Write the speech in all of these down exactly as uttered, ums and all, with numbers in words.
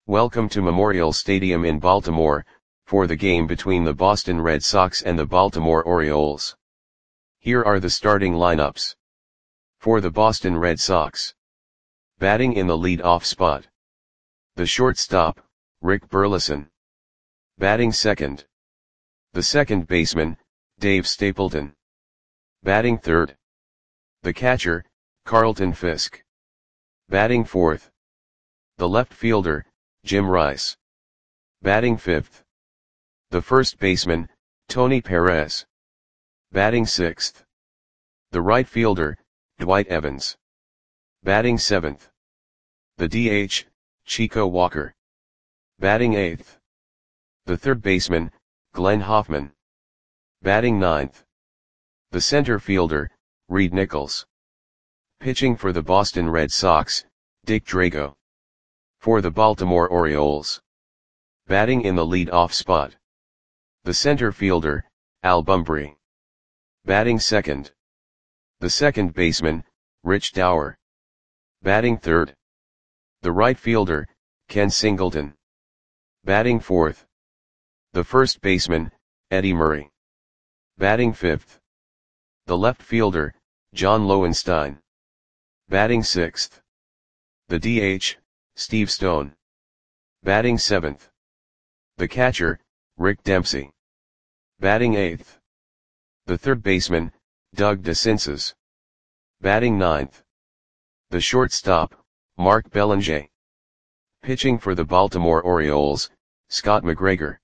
Welcome to Memorial Stadium in Baltimore, for the game between the Boston Red Sox and the Baltimore Orioles. Here are the starting lineups. For the Boston Red Sox. Batting in the lead-off spot. The shortstop, Rick Burleson. Batting second. The second baseman, Dave Stapleton. Batting third. The catcher, Carlton Fisk. Batting fourth. The left fielder, Jim Rice. Batting fifth. The first baseman, Tony Perez. Batting sixth. The right fielder, Dwight Evans. Batting seventh. The D H, Chico Walker. Batting eighth. The third baseman, Glenn Hoffman. Batting ninth. The center fielder, Reed Nichols. Pitching for the Boston Red Sox, Dick Drago. For the Baltimore Orioles. Batting in the lead-off spot. The center fielder, Al Bumbry. Batting second. The second baseman, Rich Dauer. Batting third. The right fielder, Ken Singleton. Batting fourth. The first baseman, Eddie Murray. Batting fifth. The left fielder, John Lowenstein. Batting sixth. The D H, Steve Stone. Batting seventh. The catcher, Rick Dempsey. Batting eighth. The third baseman, Doug DeCinces. Batting ninth. The shortstop, Mark Belanger. Pitching for the Baltimore Orioles, Scott McGregor.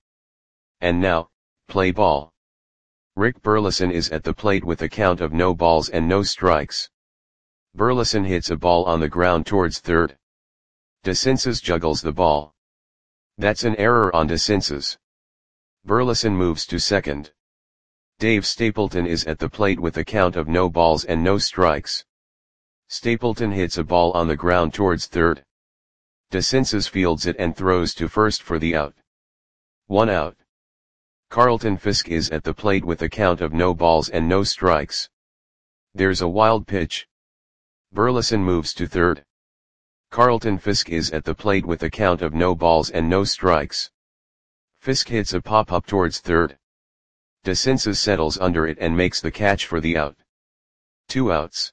And now, play ball. Rick Burleson is at the plate with a count of no balls and no strikes. Burleson hits a ball on the ground towards third. DeCinces juggles the ball. That's an error on DeCinces. Burleson moves to second. Dave Stapleton is at the plate with a count of no balls and no strikes. Stapleton hits a ball on the ground towards third. DeCinces fields it and throws to first for the out. One out. Carlton Fisk is at the plate with a count of no balls and no strikes. There's a wild pitch. Burleson moves to third. Carlton Fisk is at the plate with a count of no balls and no strikes. Fisk hits a pop-up towards third. DeCinces settles under it and makes the catch for the out. Two outs.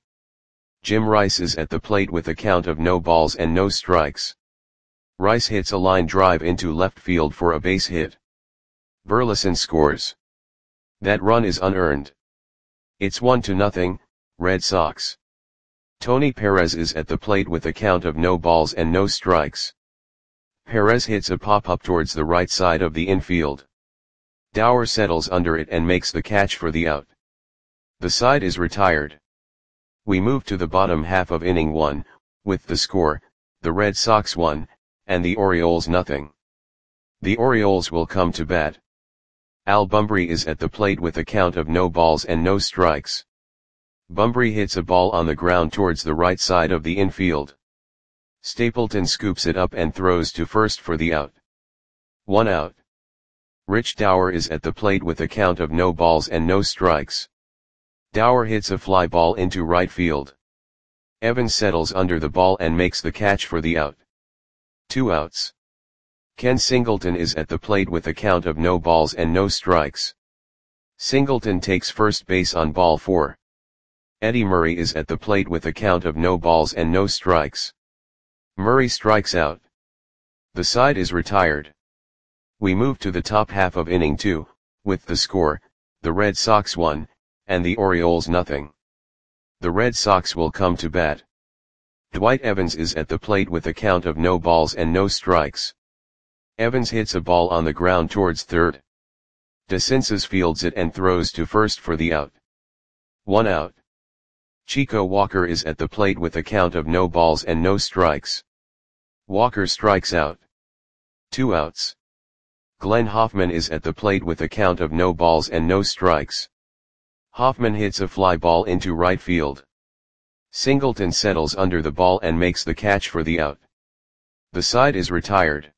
Jim Rice is at the plate with a count of no balls and no strikes. Rice hits a line drive into left field for a base hit. Burleson scores. That run is unearned. It's one to nothing, Red Sox. Tony Perez is at the plate with a count of no balls and no strikes. Perez hits a pop-up towards the right side of the infield. Dauer settles under it and makes the catch for the out. The side is retired. We move to the bottom half of inning one, with the score, the Red Sox one, and the Orioles nothing. The Orioles will come to bat. Al Bumbry is at the plate with a count of no balls and no strikes. Bumbry hits a ball on the ground towards the right side of the infield. Stapleton scoops it up and throws to first for the out. One out. Rich Dauer is at the plate with a count of no balls and no strikes. Dauer hits a fly ball into right field. Evans settles under the ball and makes the catch for the out. Two outs. Ken Singleton is at the plate with a count of no balls and no strikes. Singleton takes first base on ball four. Eddie Murray is at the plate with a count of no balls and no strikes. Murray strikes out. The side is retired. We move to the top half of inning two, with the score, the Red Sox one, and the Orioles nothing. The Red Sox will come to bat. Dwight Evans is at the plate with a count of no balls and no strikes. Evans hits a ball on the ground towards third. DeCinces fields it and throws to first for the out. One out. Chico Walker is at the plate with a count of no balls and no strikes. Walker strikes out. Two outs. Glenn Hoffman is at the plate with a count of no balls and no strikes. Hoffman hits a fly ball into right field. Singleton settles under the ball and makes the catch for the out. The side is retired.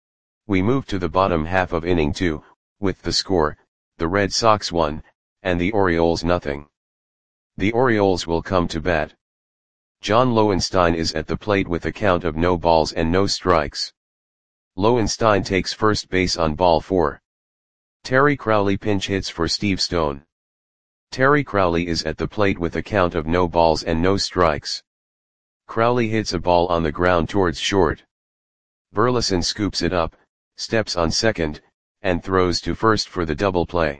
We move to the bottom half of inning two, with the score, the Red Sox one, and the Orioles nothing. The Orioles will come to bat. John Lowenstein is at the plate with a count of no balls and no strikes. Lowenstein takes first base on ball four. Terry Crowley pinch hits for Steve Stone. Terry Crowley is at the plate with a count of no balls and no strikes. Crowley hits a ball on the ground towards short. Burleson scoops it up, steps on second, and throws to first for the double play.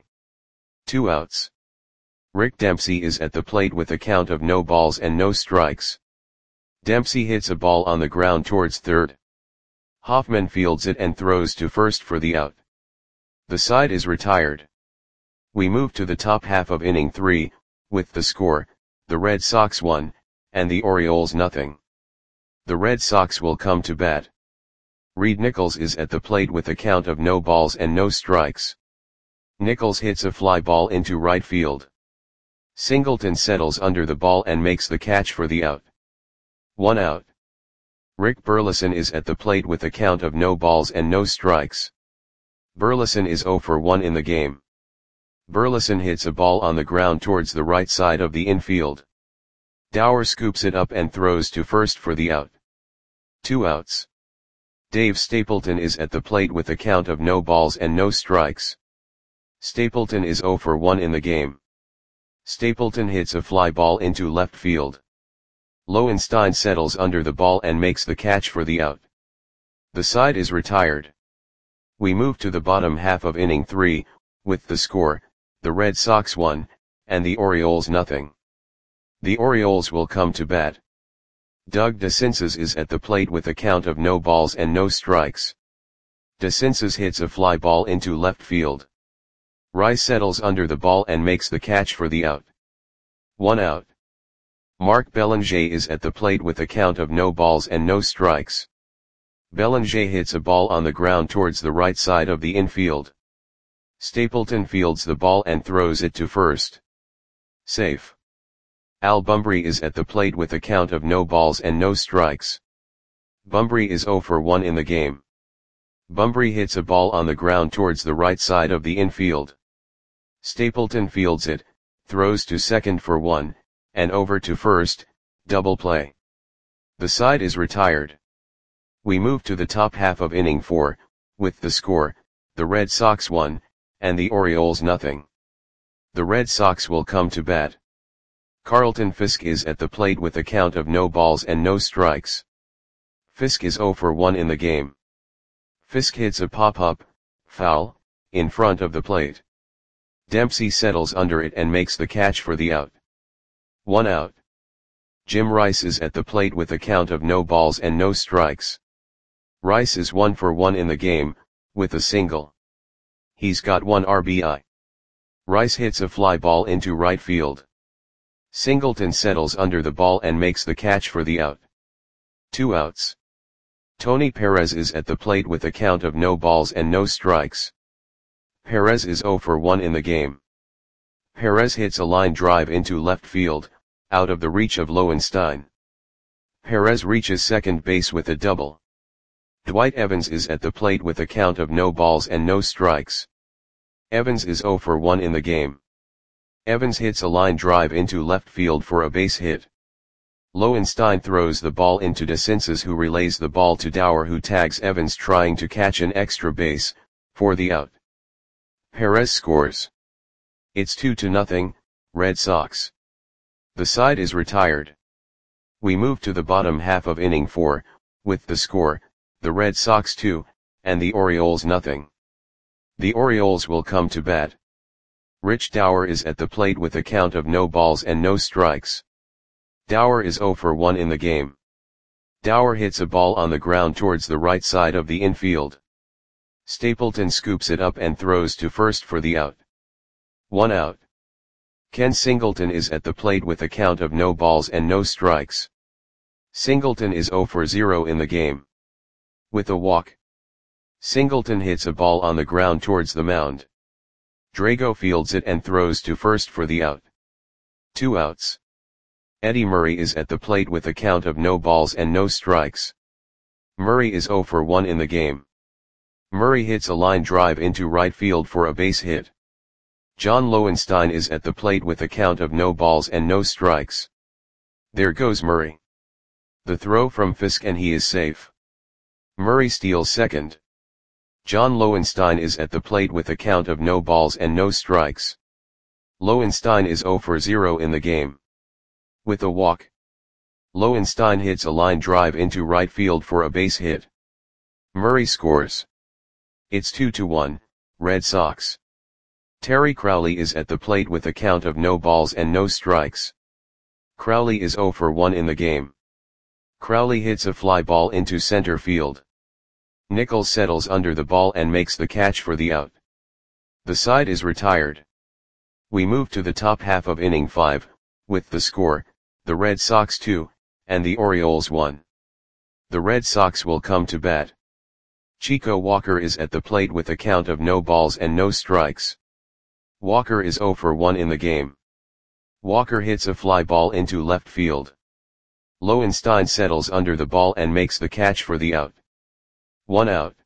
Two outs. Rick Dempsey is at the plate with a count of no balls and no strikes. Dempsey hits a ball on the ground towards third. Hoffman fields it and throws to first for the out. The side is retired. We move to the top half of inning three, with the score, the Red Sox one, and the Orioles nothing. The Red Sox will come to bat. Reed Nichols is at the plate with a count of no balls and no strikes. Nichols hits a fly ball into right field. Singleton settles under the ball and makes the catch for the out. One out. Rick Burleson is at the plate with a count of no balls and no strikes. Burleson is zero for one in the game. Burleson hits a ball on the ground towards the right side of the infield. Dower scoops it up and throws to first for the out. Two outs. Dave Stapleton is at the plate with a count of no balls and no strikes. Stapleton is zero for one in the game. Stapleton hits a fly ball into left field. Lowenstein settles under the ball and makes the catch for the out. The side is retired. We move to the bottom half of inning three, with the score, the Red Sox one, and the Orioles nothing. The Orioles will come to bat. Doug DeCinces is at the plate with a count of no balls and no strikes. DeCinces hits a fly ball into left field. Rice settles under the ball and makes the catch for the out. One out. Mark Belanger is at the plate with a count of no balls and no strikes. Belanger hits a ball on the ground towards the right side of the infield. Stapleton fields the ball and throws it to first. Safe. Al Bumbry is at the plate with a count of no balls and no strikes. Bumbry is zero for one in the game. Bumbry hits a ball on the ground towards the right side of the infield. Stapleton fields it, throws to second for one, and over to first, double play. The side is retired. We move to the top half of inning four, with the score, the Red Sox one, and the Orioles nothing. The Red Sox will come to bat. Carlton Fisk is at the plate with a count of no balls and no strikes. Fisk is zero for one in the game. Fisk hits a pop-up, foul, in front of the plate. Dempsey settles under it and makes the catch for the out. One out. Jim Rice is at the plate with a count of no balls and no strikes. Rice is one for one in the game, with a single. He's got one R B I. Rice hits a fly ball into right field. Singleton settles under the ball and makes the catch for the out. Two outs. Tony Perez is at the plate with a count of no balls and no strikes. Perez is zero for one in the game. Perez hits a line drive into left field, out of the reach of Lowenstein. Perez reaches second base with a double. Dwight Evans is at the plate with a count of no balls and no strikes. Evans is zero for one in the game. Evans hits a line drive into left field for a base hit. Lowenstein throws the ball into DeCinces, who relays the ball to Dower, who tags Evans trying to catch an extra base, for the out. Perez scores. It's two to nothing, Red Sox. The side is retired. We move to the bottom half of inning four, with the score, the Red Sox two, and the Orioles nothing. The Orioles will come to bat. Rich Dower is at the plate with a count of no balls and no strikes. Dower is zero for one in the game. Dower hits a ball on the ground towards the right side of the infield. Stapleton scoops it up and throws to first for the out. One out. Ken Singleton is at the plate with a count of no balls and no strikes. Singleton is zero for zero in the game. With a walk. Singleton hits a ball on the ground towards the mound. Drago fields it and throws to first for the out. Two outs. Eddie Murray is at the plate with a count of no balls and no strikes. Murray is zero for one in the game. Murray hits a line drive into right field for a base hit. John Lowenstein is at the plate with a count of no balls and no strikes. There goes Murray. The throw from Fisk and he is safe. Murray steals second. John Lowenstein is at the plate with a count of no balls and no strikes. Lowenstein is zero for zero in the game. With a walk, Lowenstein hits a line drive into right field for a base hit. Murray scores. It's two to one, Red Sox. Terry Crowley is at the plate with a count of no balls and no strikes. Crowley is zero for one in the game. Crowley hits a fly ball into center field. Nichols settles under the ball and makes the catch for the out. The side is retired. We move to the top half of inning five, with the score, the Red Sox two, and the Orioles one. The Red Sox will come to bat. Chico Walker is at the plate with a count of no balls and no strikes. Walker is zero for one in the game. Walker hits a fly ball into left field. Lowenstein settles under the ball and makes the catch for the out. One out.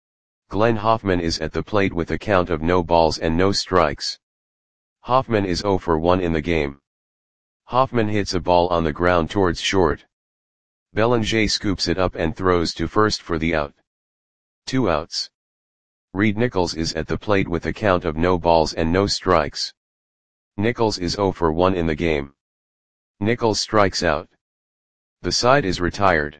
Glenn Hoffman is at the plate with a count of no balls and no strikes. Hoffman is zero for one in the game. Hoffman hits a ball on the ground towards short. Bellinger scoops it up and throws to first for the out. Two outs. Reed Nichols is at the plate with a count of no balls and no strikes. Nichols is zero for one in the game. Nichols strikes out. The side is retired.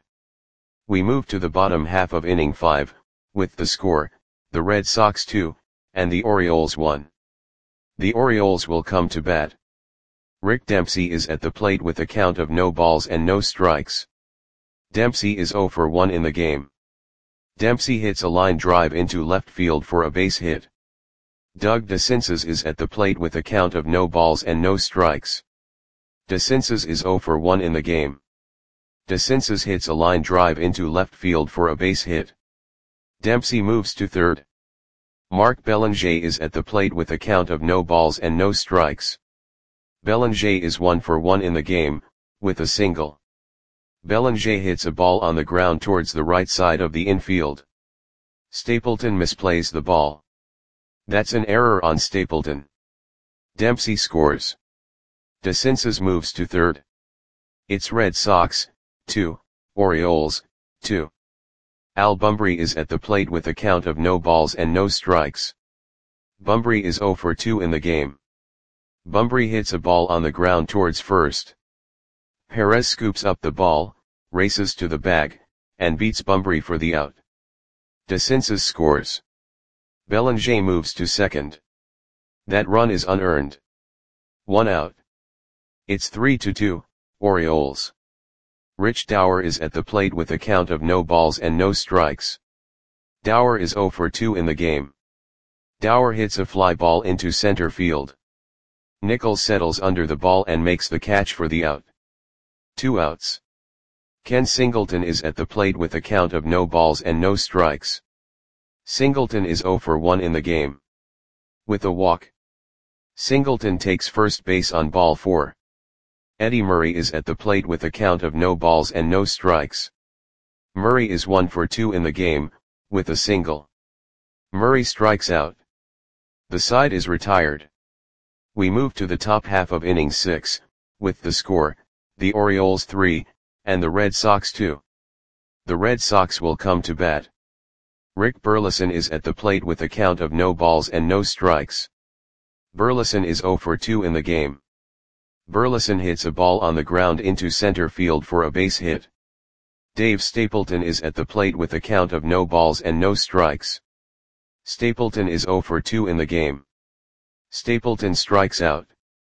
We move to the bottom half of inning five, with the score, the Red Sox two, and the Orioles one. The Orioles will come to bat. Rick Dempsey is at the plate with a count of no balls and no strikes. Dempsey is zero for one in the game. Dempsey hits a line drive into left field for a base hit. Doug DeCinces is at the plate with a count of no balls and no strikes. DeCinces is zero for one in the game. DeCinces hits a line drive into left field for a base hit. Dempsey moves to third. Mark Bellinger is at the plate with a count of no balls and no strikes. Bellinger is one for one in the game, with a single. Bellinger hits a ball on the ground towards the right side of the infield. Stapleton misplays the ball. That's an error on Stapleton. Dempsey scores. DeCinces moves to third. It's Red Sox, two, Orioles, two. Al Bumbry is at the plate with a count of no balls and no strikes. Bumbry is zero for two in the game. Bumbry hits a ball on the ground towards first. Perez scoops up the ball, races to the bag, and beats Bumbry for the out. DeCinces scores. Bellinger moves to second. That run is unearned. One out. It's three to two, Orioles. Rich Dower is at the plate with a count of no balls and no strikes. Dower is zero for two in the game. Dower hits a fly ball into center field. Nichols settles under the ball and makes the catch for the out. Two outs. Ken Singleton is at the plate with a count of no balls and no strikes. Singleton is zero for one in the game. With a walk, Singleton takes first base on ball four. Eddie Murray is at the plate with a count of no balls and no strikes. Murray is one for two in the game, with a single. Murray strikes out. The side is retired. We move to the top half of inning six, with the score, the Orioles three, and the Red Sox two. The Red Sox will come to bat. Rick Burleson is at the plate with a count of no balls and no strikes. Burleson is zero for two in the game. Burleson hits a ball on the ground into center field for a base hit. Dave Stapleton is at the plate with a count of no balls and no strikes. Stapleton is zero for two in the game. Stapleton strikes out.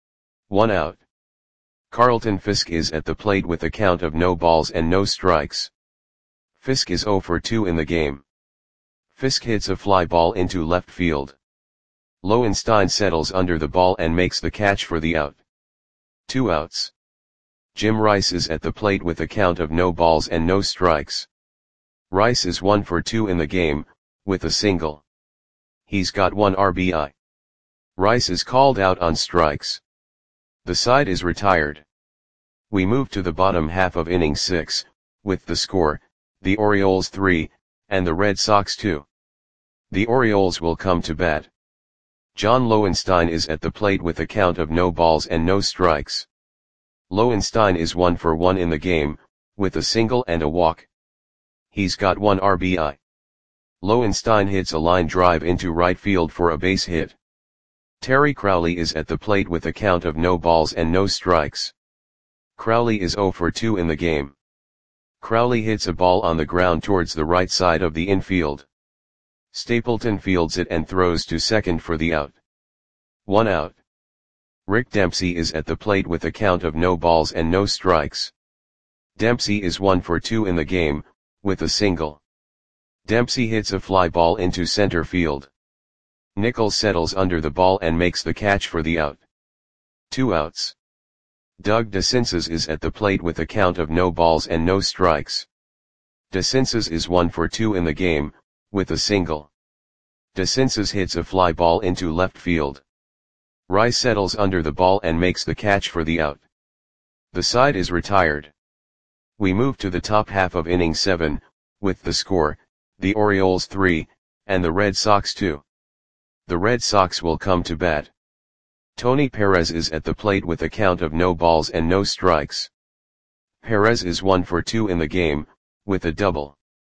One out. Carlton Fisk is at the plate with a count of no balls and no strikes. Fisk is zero for two in the game. Fisk hits a fly ball into left field. Lowenstein settles under the ball and makes the catch for the out. Two outs. Jim Rice is at the plate with a count of no balls and no strikes. Rice is one for two in the game, with a single. He's got one R B I. Rice is called out on strikes. The side is retired. We move to the bottom half of inning six, with the score, the Orioles three, and the Red Sox two. The Orioles will come to bat. John Lowenstein is at the plate with a count of no balls and no strikes. Lowenstein is one for one in the game, with a single and a walk. He's got one R B I. Lowenstein hits a line drive into right field for a base hit. Terry Crowley is at the plate with a count of no balls and no strikes. Crowley is oh for two in the game. Crowley hits a ball on the ground towards the right side of the infield. Stapleton fields it and throws to second for the out. One out. Rick Dempsey is at the plate with a count of no balls and no strikes. Dempsey is one for two in the game, with a single. Dempsey hits a fly ball into center field. Nichols settles under the ball and makes the catch for the out. Two outs. Doug DeCinces is at the plate with a count of no balls and no strikes. DeCinces is one for two in the game, with a single. DeCinces hits a fly ball into left field. Rice settles under the ball and makes the catch for the out. The side is retired. We move to the top half of inning seven, with the score, the Orioles three, and the Red Sox two. The Red Sox will come to bat. Tony Perez is at the plate with a count of no balls and no strikes. Perez is one for two in the game, with a double.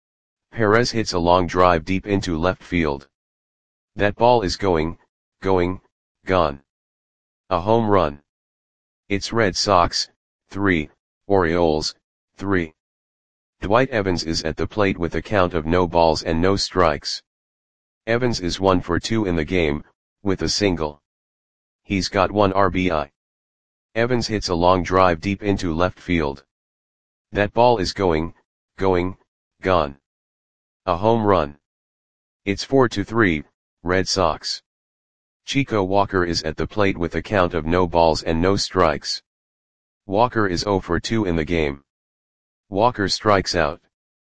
Perez hits a long drive deep into left field. That ball is going, going, gone. A home run. It's Red Sox, three, Orioles, three. Dwight Evans is at the plate with a count of no balls and no strikes. Evans is one for two in the game, with a single. He's got one R B I. Evans hits a long drive deep into left field. That ball is going, going, gone. A home run. It's four to three, Red Sox. Chico Walker is at the plate with a count of no balls and no strikes. Walker is oh for two in the game. Walker strikes out.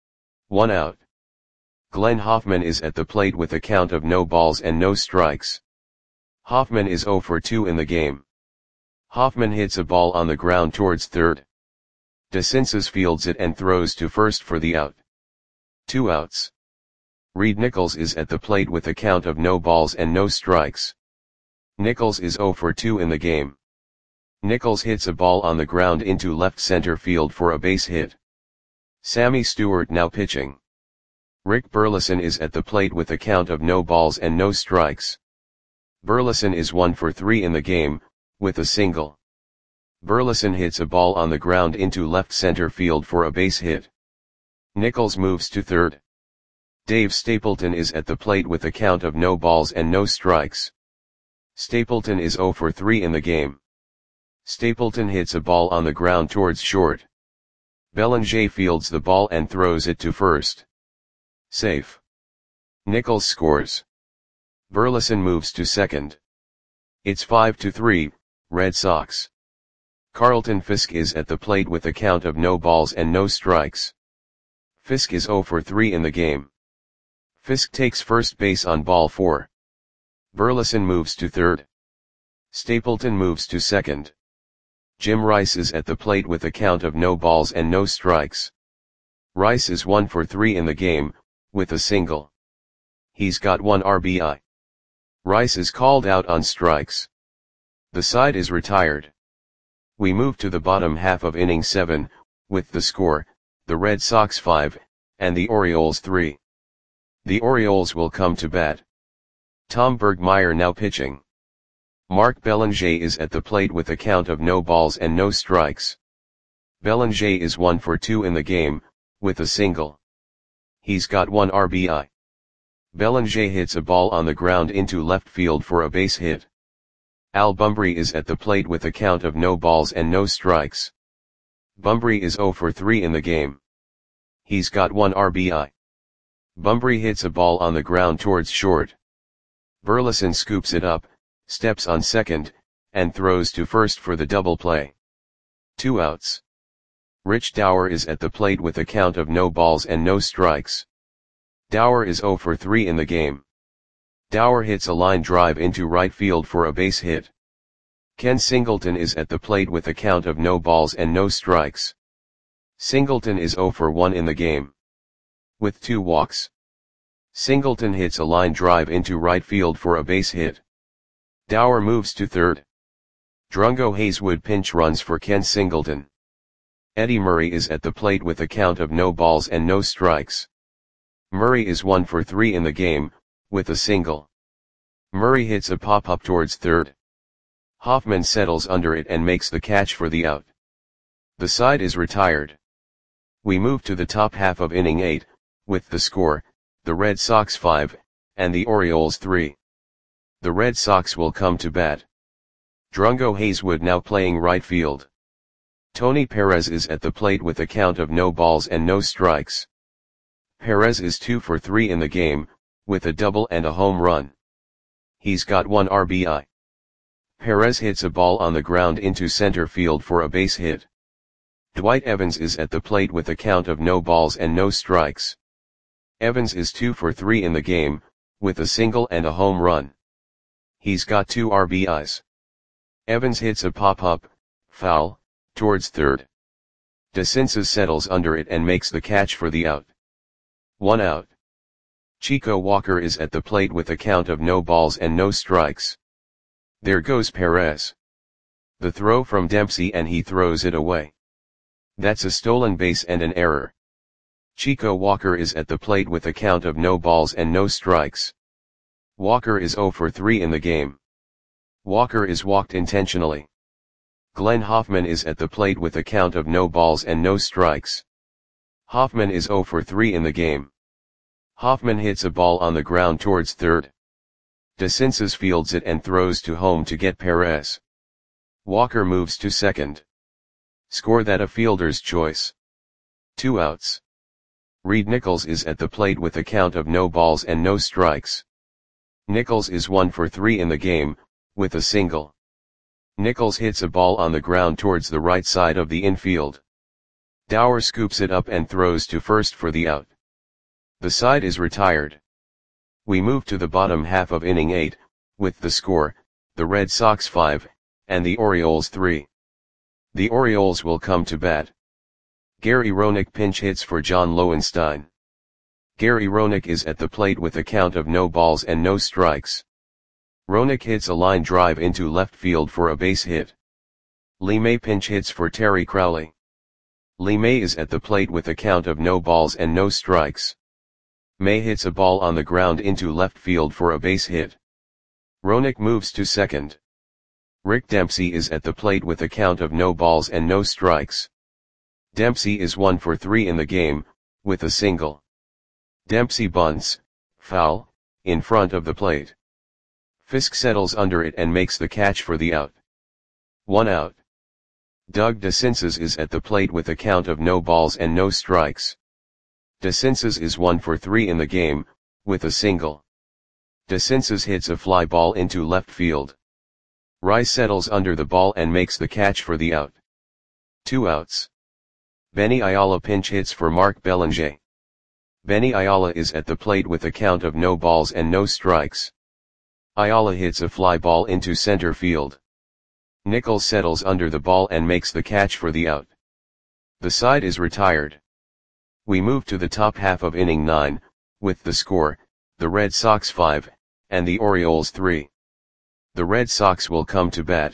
One out. Glenn Hoffman is at the plate with a count of no balls and no strikes. Hoffman is oh for two in the game. Hoffman hits a ball on the ground towards third. DeCinces fields it and throws to first for the out. Two outs. Reed Nichols is at the plate with a count of no balls and no strikes. Nichols is oh for two in the game. Nichols hits a ball on the ground into left center field for a base hit. Sammy Stewart now pitching. Rick Burleson is at the plate with a count of no balls and no strikes. Burleson is one for three in the game, with a single. Burleson hits a ball on the ground into left center field for a base hit. Nichols moves to third. Dave Stapleton is at the plate with a count of no balls and no strikes. Stapleton is oh for three in the game. Stapleton hits a ball on the ground towards short. Bellinger fields the ball and throws it to first. Safe. Nichols scores. Burleson moves to second. It's five to three, Red Sox. Carlton Fisk is at the plate with a count of no balls and no strikes. Fisk is oh for three in the game. Fisk takes first base on ball four. Burleson moves to third. Stapleton moves to second. Jim Rice is at the plate with a count of no balls and no strikes. Rice is one for three in the game, with a single. He's got one R B I. Rice is called out on strikes. The side is retired. We move to the bottom half of inning seven, with the score, the Red Sox five, and the Orioles three. The Orioles will come to bat. Tom Bergmeyer now pitching. Mark Bellinger is at the plate with a count of no balls and no strikes. Bellinger is one for two in the game, with a single. He's got one R B I. Bellinger hits a ball on the ground into left field for a base hit. Al Bumbry is at the plate with a count of no balls and no strikes. Bumbry is oh for three in the game. He's got one R B I. Bumbry hits a ball on the ground towards short. Burleson scoops it up, steps on second, and throws to first for the double play. Two outs. Rich Dower is at the plate with a count of no balls and no strikes. Dower is oh for three in the game. Dower hits a line drive into right field for a base hit. Ken Singleton is at the plate with a count of no balls and no strikes. Singleton is oh for one in the game. With two walks. Singleton hits a line drive into right field for a base hit. Dower moves to third. Drungo Hayswood pinch runs for Ken Singleton. Eddie Murray is at the plate with a count of no balls and no strikes. Murray is one for three in the game, with a single. Murray hits a pop-up towards third. Hoffman settles under it and makes the catch for the out. The side is retired. We move to the top half of inning eight, with the score, the Red Sox five, and the Orioles three. The Red Sox will come to bat. Drungo Hayswood now playing right field. Tony Perez is at the plate with a count of no balls and no strikes. Perez is two for three in the game, with a double and a home run. He's got one R B I. Perez hits a ball on the ground into center field for a base hit. Dwight Evans is at the plate with a count of no balls and no strikes. Evans is two for three in the game, with a single and a home run. He's got two R B Is. Evans hits a pop-up, foul, towards third. DeCinces settles under it and makes the catch for the out. One out. Chico Walker is at the plate with a count of no balls and no strikes. There goes Perez. The throw from Dempsey and he throws it away. That's a stolen base and an error. Chico Walker is at the plate with a count of no balls and no strikes. Walker is zero for three in the game. Walker is walked intentionally. Glenn Hoffman is at the plate with a count of no balls and no strikes. Hoffman is zero for three in the game. Hoffman hits a ball on the ground towards third. DeCinces fields it and throws to home to get Perez. Walker moves to second. Score that a fielder's choice. Two outs. Reed Nichols is at the plate with a count of no balls and no strikes. Nichols is one for three in the game, with a single. Nichols hits a ball on the ground towards the right side of the infield. Dower scoops it up and throws to first for the out. The side is retired. We move to the bottom half of inning eight, with the score, the Red Sox five, and the Orioles three. The Orioles will come to bat. Gary Roenick pinch hits for John Lowenstein. Gary Roenick is at the plate with a count of no balls and no strikes. Roenick hits a line drive into left field for a base hit. Lee May pinch hits for Terry Crowley. Lee May is at the plate with a count of no balls and no strikes. May hits a ball on the ground into left field for a base hit. Roenick moves to second. Rick Dempsey is at the plate with a count of no balls and no strikes. Dempsey is one for three in the game, with a single. Dempsey bunts, foul, in front of the plate. Fisk settles under it and makes the catch for the out. One out. Doug DeCinces is at the plate with a count of no balls and no strikes. DeCinces is one for three in the game, with a single. DeCinces hits a fly ball into left field. Rice settles under the ball and makes the catch for the out. Two outs. Benny Ayala pinch hits for Mark Belanger. Benny Ayala is at the plate with a count of no balls and no strikes. Ayala hits a fly ball into center field. Nichols settles under the ball and makes the catch for the out. The side is retired. We move to the top half of inning nine, with the score, the Red Sox five, and the Orioles three. The Red Sox will come to bat.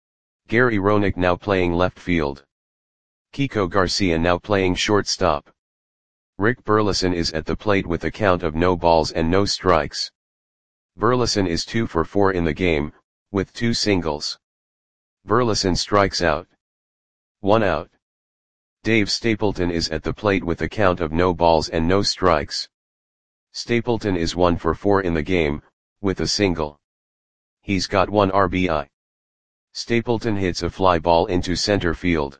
Gary Roenick now playing left field. Kiko Garcia now playing shortstop. Rick Burleson is at the plate with a count of no balls and no strikes. Burleson is two for four in the game, with two singles. Burleson strikes out. One out. Dave Stapleton is at the plate with a count of no balls and no strikes. Stapleton is one for four in the game, with a single. He's got one R B I. Stapleton hits a fly ball into center field.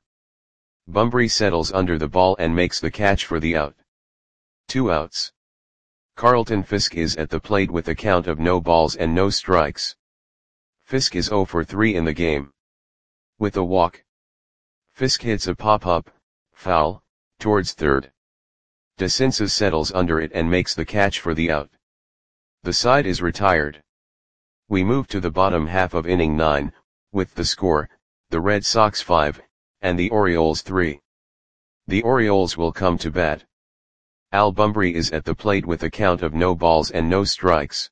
Bumbry settles under the ball and makes the catch for the out. Two outs. Carlton Fisk is at the plate with a count of no balls and no strikes. Fisk is zero for three in the game. With a walk. Fisk hits a pop-up, foul, towards third. DeCinces settles under it and makes the catch for the out. The side is retired. We move to the bottom half of inning nine, with the score, the Red Sox five, and the Orioles three. The Orioles will come to bat. Al Bumbry is at the plate with a count of no balls and no strikes.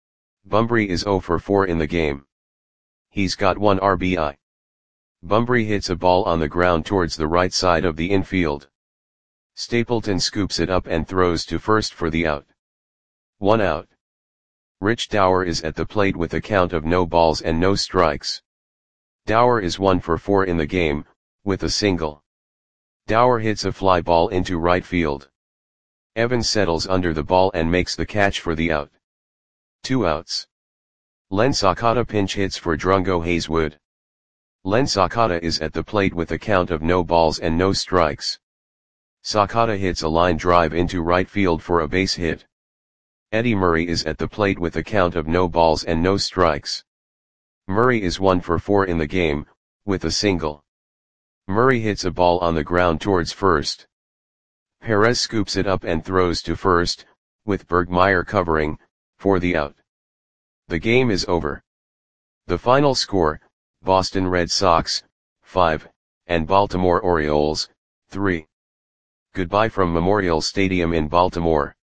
Bumbry is zero for four in the game. He's got one R B I. Bumbry hits a ball on the ground towards the right side of the infield. Stapleton scoops it up and throws to first for the out. One out. Rich Dower is at the plate with a count of no balls and no strikes. Dower is one for four in the game, with a single. Dower hits a fly ball into right field. Evans settles under the ball and makes the catch for the out. Two outs. Len Sakata pinch hits for Drungo Hazelwood. Len Sakata is at the plate with a count of no balls and no strikes. Sakata hits a line drive into right field for a base hit. Eddie Murray is at the plate with a count of no balls and no strikes. Murray is one for four in the game, with a single. Murray hits a ball on the ground towards first. Perez scoops it up and throws to first, with Bergmeyer covering, for the out. The game is over. The final score, Boston Red Sox, five, and Baltimore Orioles, three. Goodbye from Memorial Stadium in Baltimore.